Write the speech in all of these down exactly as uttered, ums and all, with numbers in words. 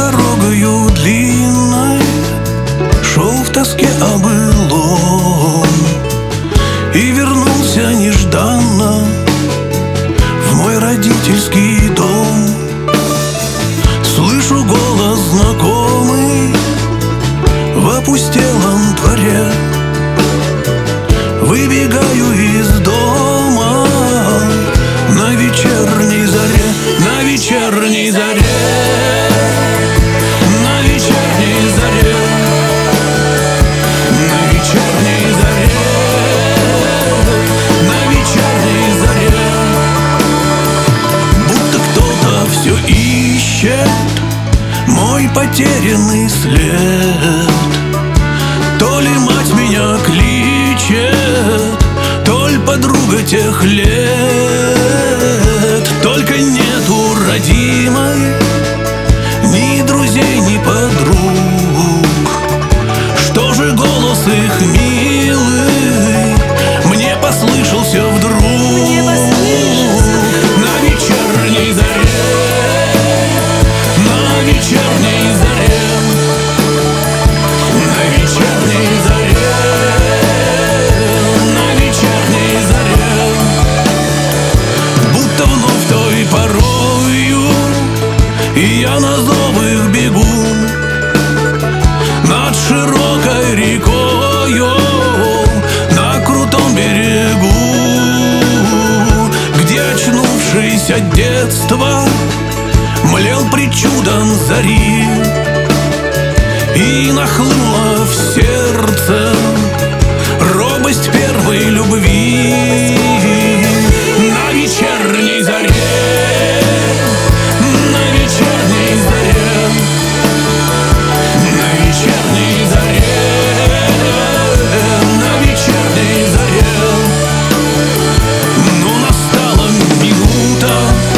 дорогою длинной, шел в тоске о былом и вернулся нежданно в мой родительский дом. Слышу голос знакомый в опустелом дворе. Выбегаю из дома на вечерней заре, на вечерней заре, на вечерней заре, на вечерней заре, на вечерней заре. Будто кто-то все ищет мой потерянный след. То ли мать меня кличет, то ли подруга тех лет. Только нету родимой ни друзей, ни подруг. Что же голос их милый мне послышался вдруг? На вечерней заре, на вечерней заре, на вечерней заре, на вечерней заре. Будто вновь той порою и я на зов их бегу над широкой рекою, на крутом берегу, где очнувшись от детства млел причудом зари, и нахлынула в сердце робость первой любви. На вечерней заре, на вечерней заре, на вечерней заре, на вечерней заре. Но настала минута,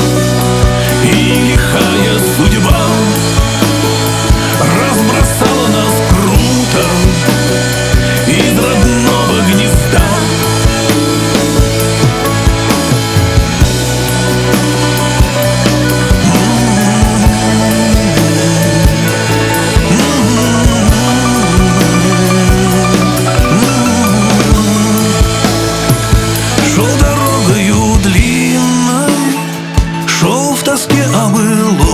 и лихая судьба разбросала нас круто из родного гнезда. Шел дорогою длинной, шел в тоске о былом